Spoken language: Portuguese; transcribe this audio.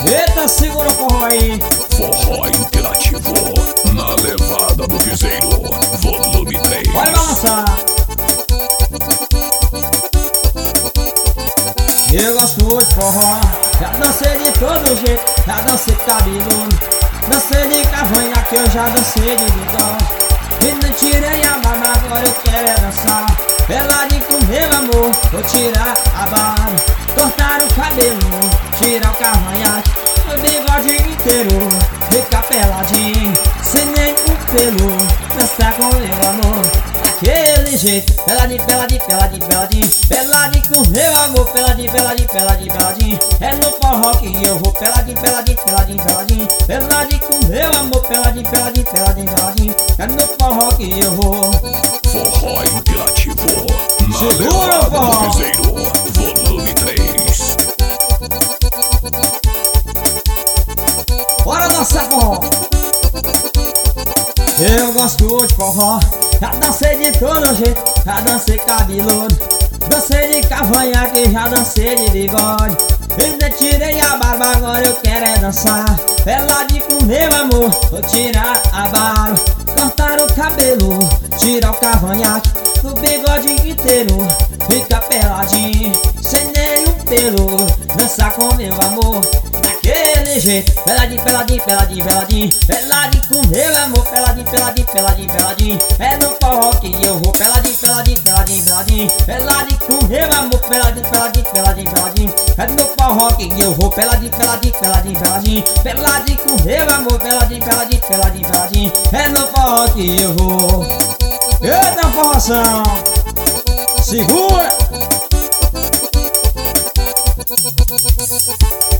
Eita, segura o forró aí. Forró interativo, na levada do piseiro, volume 3. Vai balançar. Eu gosto de forró, já dancei de todo jeito, já dancei de cabeludo, dancei de cavanhaque, eu já dancei de bigode. E não tirei a barba, agora eu quero é dançar. Peladinho com meu amor, vou tirar a barba, cortar o cabelo, tirar o cavanhaque, o bigode inteiro, ficar peladinho, sem nenhum pelo, dançar com meu amor. Daquele jeito, peladinho, peladinho, peladinho, peladinho, peladinho com meu amor, peladinho, peladinho, peladinho, peladinho. É no forró que eu vou, peladinho, peladinho, peladinho, peladinho, peladinho com meu amor, peladinho, peladinho, peladinho, peladinho. É no forró que eu vou. Forró interativo, na Segura, levada forró. do piseiro, volume 3. Bora dançar forró. Eu gosto de forró, já dancei de todo jeito, já dancei cabeludo, dancei de cavanhaque, já dancei de bigode. Ainda tirei a barba, agora eu quero é dançar. Peladinho com meu amor, vou tirar a barba, cortar o cabelo, tirar o cavanhaque, o bigode inteiro, fica peladinho, sem nenhum pelo, dançar com meu amor. Daquele jeito, peladinho, peladinho, peladinho, peladinho, peladinho com meu amor, peladinho, peladinho, peladinho, peladinho. É no forró que eu vou, peladinho, peladinho, peladinho, peladinho, peladinho com meu amor, peladinho, peladinho, peladinho, peladinho. É no forró que eu vou, peladinho, peladinho, peladinho, peladinho, peladinho com meu amor, peladinho, peladinho, peladinho, peladinho. É no forró que eu vou. Eita, forração, segura.